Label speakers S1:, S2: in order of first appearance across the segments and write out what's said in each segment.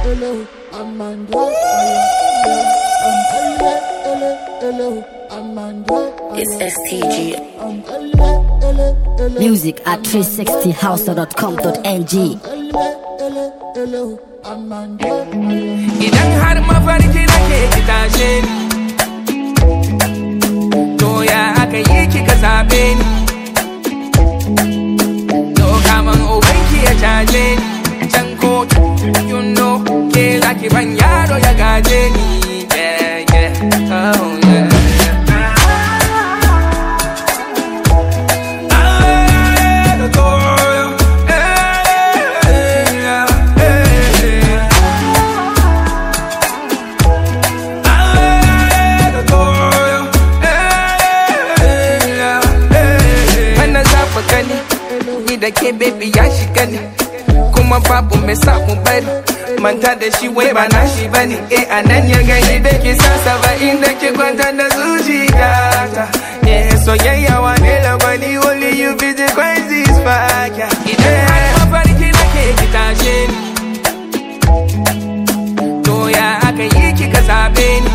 S1: It's STG.
S2: Music at 360house.com.ng.
S3: Idan har mafarki nake ki tashe ni, to ya aka yi kika zabe ni, to kaman ubanki ya caje ni, can ko you know ke zaki ban yaro ya gaje ni, yeah yeah, oh yeah. Da ke baby ya shiga ne, kuma babu mai samu bari, manta da shi wai ba na shi bane. Anan ya gani da ke sa 70 da ke kwanta da zuciyata. Soyayya wane labari, only you be the crazy spark. Idan har mafarki nake ki tashe ni, to ya aka yi kika zabe ni,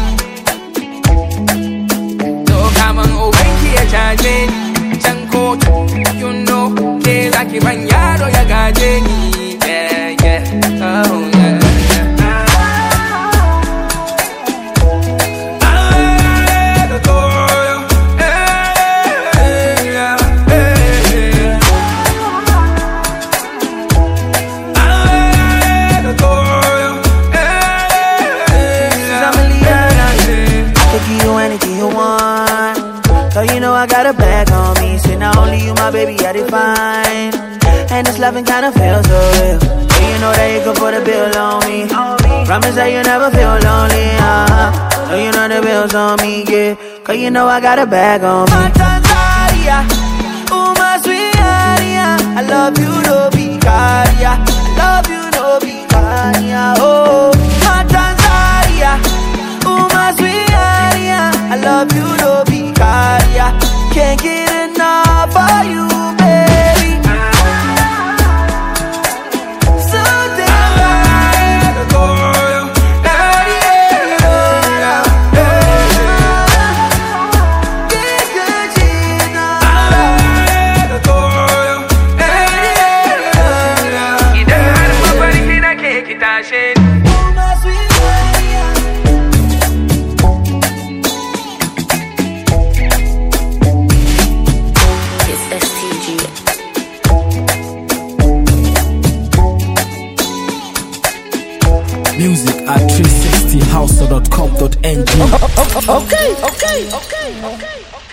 S3: to kaman ubanki ya caje ni, can ko you know zaki ban yaro ya gaje ni, yeah yeah, oh yeah.
S4: You know I got a bag on me, say not only you my baby I define, and this loving kinda feels so real. So you know that you can put a bill on me, promise that you never feel lonely, so you know the bills on me, yeah, cause you know I got a bag on me. My Tanzania, oh my sweetheart, I love you, no Vicaria, I love you, no Vicaria, oh my Tanzania, oh my sweetheart, I love you, no Vicaria, can't get enough of you, baby. So damn right.
S3: Idan har mafarki nake ki tashe ni.
S5: Music at 360house.com.ng.
S2: Okay.